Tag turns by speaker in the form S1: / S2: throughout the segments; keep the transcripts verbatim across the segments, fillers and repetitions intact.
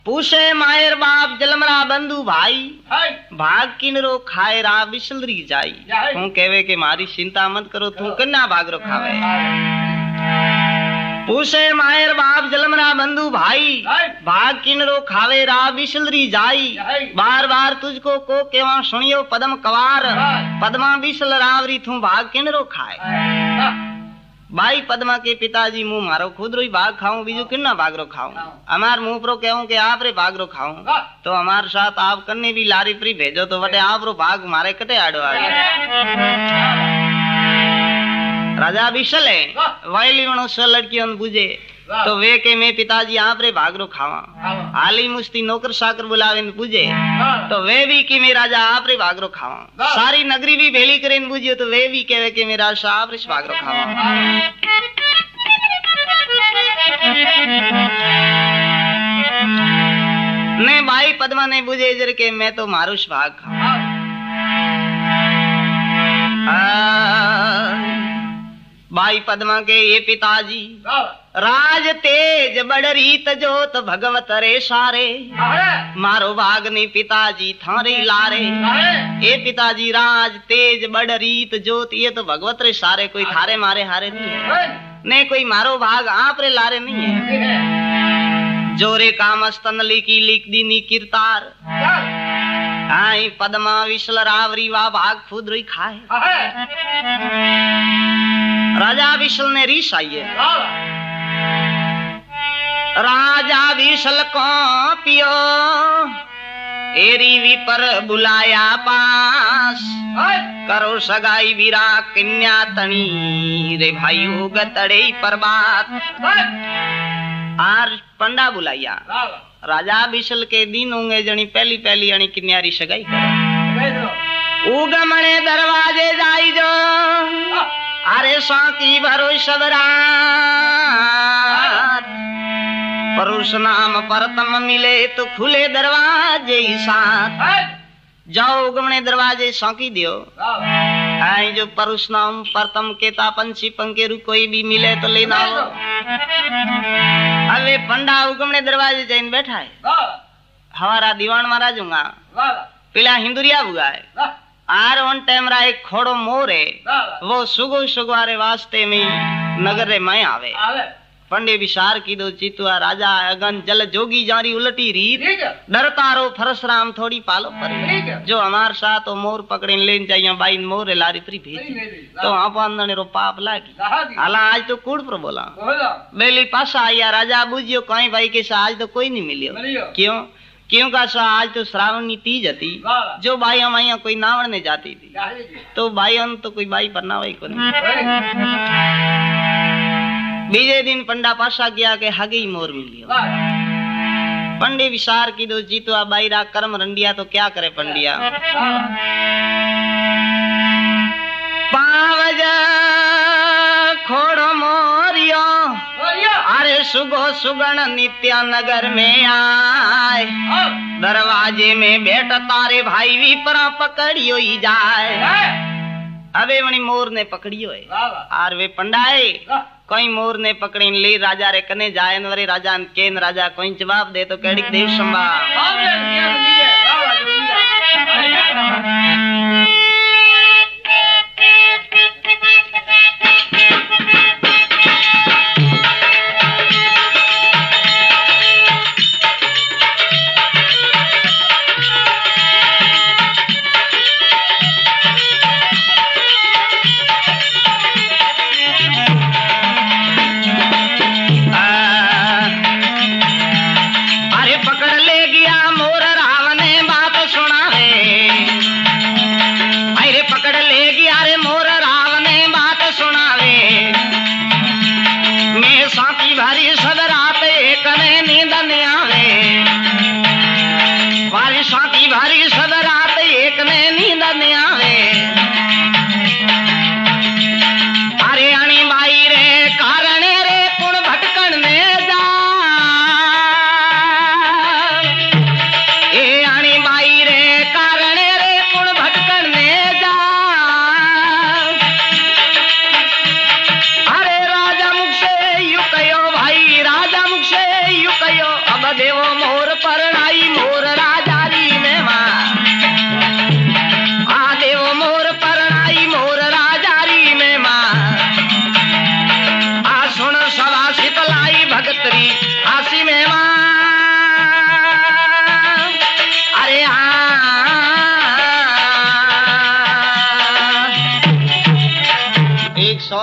S1: पूछे मायर बाप जलमरा बंधु भाई भाग किनरो खाए रा बिसलरी जाई। तू कहवे के मारी चिंता मत करो, तू कन्या भागरो खावे। पूछे मायर बाप जलमरा बंधु भाई भाग किनरो खावे रा बिसलरी जाई। बार बार तुझको को केवा सुनियो पदम कवार, पदमा बिसल रावरी थू भाग किनरो खाए। भाई पद्मा के पिताजी मुंह मारो खुद रो भाग खाऊं, बीजू किन्ना भागरो खाऊं। अमार मुंह प्रो कहूं के आप रे भागरो खाऊं, तो हमार साथ आप कन्ने भी लारी प्री भेजो तो वटे आप रो भाग मारे कटे आड़ो आड़ो। राजा बिसल है वायली मनो सो लड़कियों बुझे तो वे के मैं पिताजी आप रे भागरो खावा। हाली मुस्ती नौकर साकर बुलावे पूजे तो वे भी कि मैं राजा आप रे भागरो खावा। सारी नगरी भी भेली करे बुझियो तो वे भी कहवे कि मेरा आप रे भागरो खावा। ने भाई पद्मा ने बुझे जर के मैं तो मारुष भाग खावा। भाई पद्मा के ये पिताजी राज तेज बड़ रीत जोत भगवत रे सारे, मारो भागनी पिताजी थारे लारे। ये पिताजी राज तेज बड़ रीत जोत ये तो भगवत रे सारे, कोई थारे मारे हारे नहीं है, ने कोई मारो भाग आप रे लारे नहीं है। जोरे काम स्तन लिखी लिख दीनी किरतार, आई पद्मा विशल रावरी वा भाग खुद रोई खाए। राजा विशल ने रीस आई है, राजा विशल को पियो एरी भी पर बुलाया पास। करो सगाई वीरा कन्या तनी रे भाई गतड़े पर बात। आर पंडा बुलाया राजा विशल के दिन होंगे जनी पहली पहली अणी किन्यारी सगाई करो। उगमणे दरवाजे जाई जो अरे साकी भरो सबरात। परुष नाम परतम मिले तो खुले दरवाजे ही साथ। जाओ उगमणे दरवाजे सौंकी दियो। आई जो परुष नाम परतम के तापंछी पंकेरु कोई भी मिले तो लेना हो। अबे पंडा उगमणे दरवाजे जाइन बैठा है। हमारा दीवान महाराज हूँगा पिला हिंदुरिया हुआ है। आर वन टाइम रा एक खोड़ो मोर है, वो सुगो सुगवारे वास्ते में नगर रे मैं आवे। पंडे विचार की दो चितुआ राजा अगन जल जोगी जारी उलटी रीत। डरता रो फरसराम थोड़ी पालो पर जो हमार साथ तो मोर पकड़े लेन जाइया बाई मोर लारी प्री भेजी तो आप अंदर रो पाप लागी। हालां आज तो कूड़ पर बोला बेली पासा आया राजा बुझियो कहीं भाई के आज तो कोई नहीं मिलियो। क्यों क्यों का सा आज तो श्रावणी तीज थी जो बाई हमारे कोई नावण ने जाती थी तो बाई तो कोई बाई पर नावाई को नहीं। बीजे दिन पंडा पासा गया के हगे मोर मिलियो। पंडे विचार की दो जीतो बाईरा कर्म रंडिया तो क्या करे पंडिया। पावज खोड़ो मोरियो अरे सुगो सुगण नित्या नगर में आए। दरवाजे में बैठ तारे भाई भी परा पकड़ियो ही जाए। अबे मणि मोर ने पकड़ियो है आर वे पंडाए कोई मोर ने पकड़ी ले राजा रे कने जाए नरे राजा केन राजा कोई जवाब दे तो केड़ी देव संभा।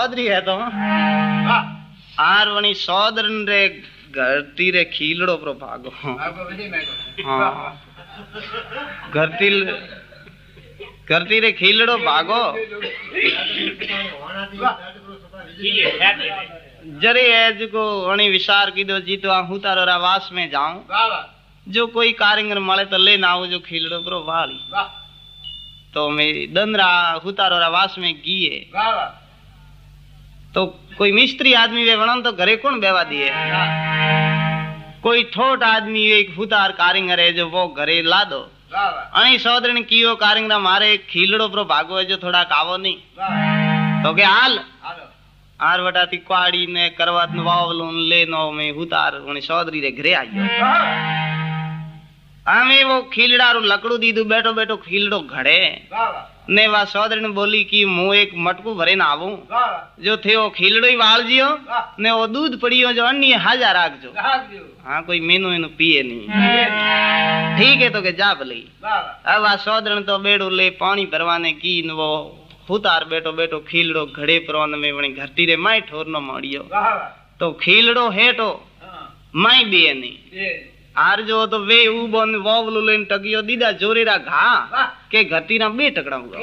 S1: सौदरी है तो आर वणी सौदरन रे घरती रे खीलड़ो प्रो भागो हाँ घरती घरती रे खीलड़ो भागो जरे है जो वणी विचार की दो जी तो हूँ तारो रावास में जाऊं जो कोई कारीगर मले तो ले ना जो खीलड़ो प्रो वाली तो मैं दंदरा हुतारो रावास में गिए तो कोई मिस्त्री आदमी वे वणन तो घरे कौन बेवा दिए कोई ठोट आदमी एक हुतार कारीगर है जो वो घरे ला दो अणी सौदरण कियो कारीगर मारे खीलड़ो प्रो भागो है जो थोड़ा कावो नहीं तो के हाल आर बटा तिक्वाड़ी ने करवत वावलोन ले नो में हुतार उनी सौदरी रे घरे आयो आमे वो खीलड़ा रो लकड़ू दीदू बैठो बैठो खीलड़ो घड़े ने वा सौदरी ने बोली कि मु एक मटकू भरे ना आऊं जो थे वो खीलड़ो ही वाल जियो ने वो दूध पड़ियो जो अन्नी हाजा राख जो हाँ कोई मेनू इनु पिए नहीं ठीक है तो के जा भले अब आ सौदरी तो बेड़ो ले पानी भरवाने की न वो हुतार बैठो बैठो खीलड़ो घड़े परवंद में वणी घरती रे माई ठोरनो मारियो तो खीलड़ो हेठो माई बिए नहीं आर जो तो वे उबन वावलो लेन टगियो दीदा जोरेरा घा के घरती ना बे टकड़ा हुआ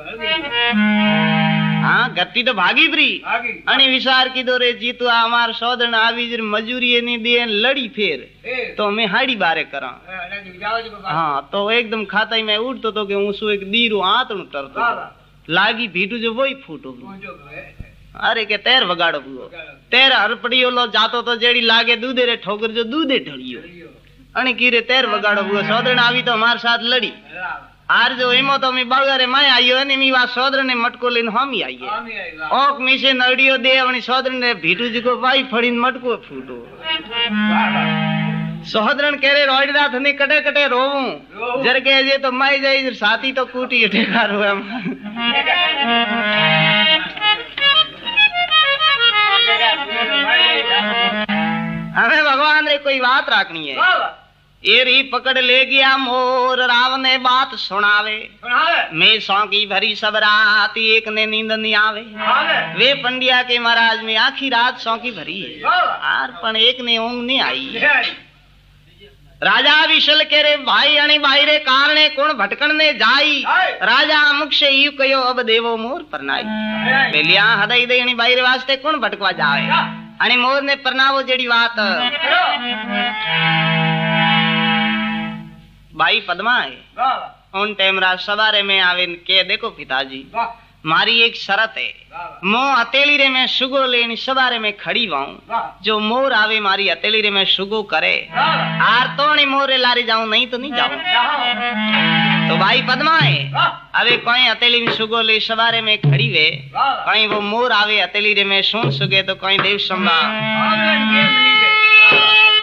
S1: हाँ घरती तो भागी फ्री अणी विचार की दो रे जीतू हमार सौदरण आवी जर मजूरी नहीं दिए लड़ी फेर तो मैं हाड़ी बारे करा हाँ तो एकदम खाता ही मैं उठतो तो के ऊसु एक दीरू आतणु टरतो लागी भीटू जो वही फूटो अरे के तेर वगाड़ो हुओ तेर हरपड़ियो लो जातो तो जेड़ी लागे दूधे रे ठोकर जो दूधे ढलियो अने की रे तेर वगाड़ो हुओ सौदरण आवी तो हमार साथ लड़ी आर जो इमो तो मी बगरे मैं आयो ने मी वा सौदरण ने मटको लेन हम ही आईए ओक मीसे नड़ियो दे वणी सौदरण ने भीटू जी को वाई फड़ीन मटको फूटो सौदरण केरे रोड रात ने कटे कटे रोऊं जर के जे तो माई जाई साथी तो कूटी ठेका रो हम हमें भगवान रे कोई बात राखनी है ये री पकड़ ले गया मोर राव ने बात सुनावे मैं सौंकी भरी सब रात एक ने नींद नहीं आवे वे पंडिया के महाराज में आखी रात सौंकी भरी आर पण एक ने ऊंग नहीं आई राजा विशल के रे भाई अणी भाई रे कारणे कोण भटकण ने जाई राजा मुख से यू कयो अब देवो मोर परनाई बेलिया हदई दे अणी भाई रे वास्ते कोण भटकवा जावे अणी मोर ने परनावो जेडी बात भाई पद्मा है उन टाइम रात सवारे में आवे के देखो पिताजी मारी एक शरत है मो हथेली रे में सुगो लेनी सवारे में खड़ी वाऊं जो मोर आवे मारी हथेली रे में सुगो करे आर तो नहीं मोरे लारे जाऊं नहीं तो नहीं जाऊं तो भाई पद्मा है अबे कोई हथेली में सुगो ले सवारे में खड़ी वे कहीं वो मोर आवे हथेली रे में सुन सुगे तो कहीं देव संभा